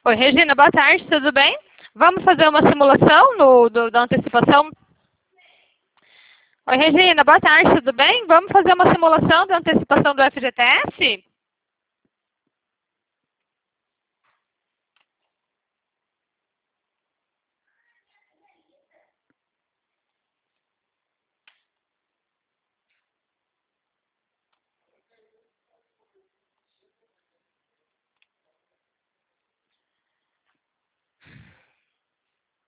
Oi, Regina, boa tarde, tudo bem? Vamos fazer uma simulação da antecipação? Oi, Regina, boa tarde, tudo bem? Vamos fazer uma simulação da antecipação do FGTS?